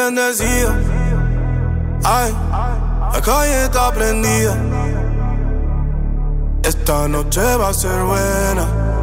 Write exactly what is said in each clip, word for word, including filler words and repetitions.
bendecido. Ay, la calle está prendida. Esta noche va a ser buena.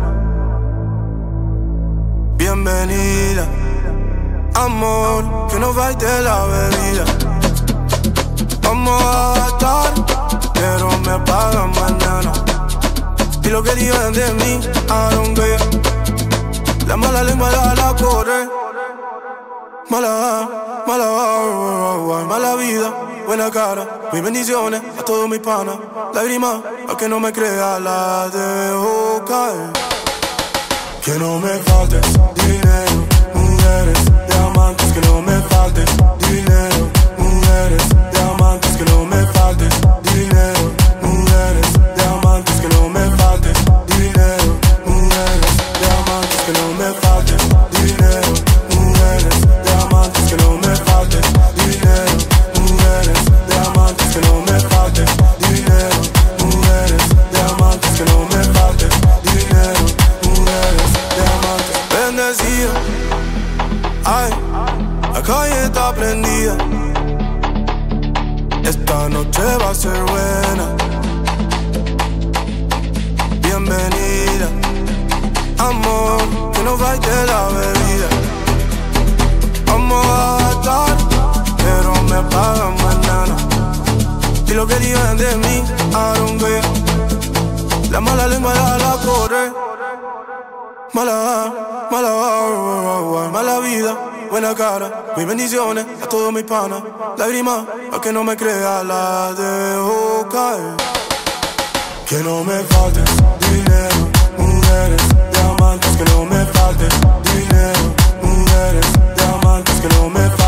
Bienvenida, amor, que no falte la bebida. Vamos a gastar, pero me pagan mañana. Y lo que digan de mí, I don't care. La mala lengua la, la corre. Mala, mala, mala vida, buena cara. Mis bendiciones a todos mis panas. Lágrimas, al que no me crea, la dejo caer. Que no me falte dinero, mujeres, diamantes. Que no me falte dinero, mujeres, diamantes. Que no me falte dinero, mujeres, diamantes. Que no me falte dinero, mujeres, diamantes. Que no me falte dinero, mujeres, diamantes. Que no me falte dinero, mujeres, diamantes. Que no me falte dinero, mujeres, diamantes. Que no me falte dinero, mujeres, diamantes. Bendecido, ay, la calle está prendida. Esta noche va a ser buena. Bienvenida, amor, que no falte la bebida. Vamos a gastar, pero me pagan mañana. Y lo que digan de mí, I don't care. La mala lengua la, la corre. Mala, mala, mala vida, buena cara. Mis bendiciones a todos mis panas. Lágrimas, a que no me crea, la dejo caer. Que no me falte dinero, mujeres, diamantes. Que no me falte dinero, mujeres, diamantes. Que no me falte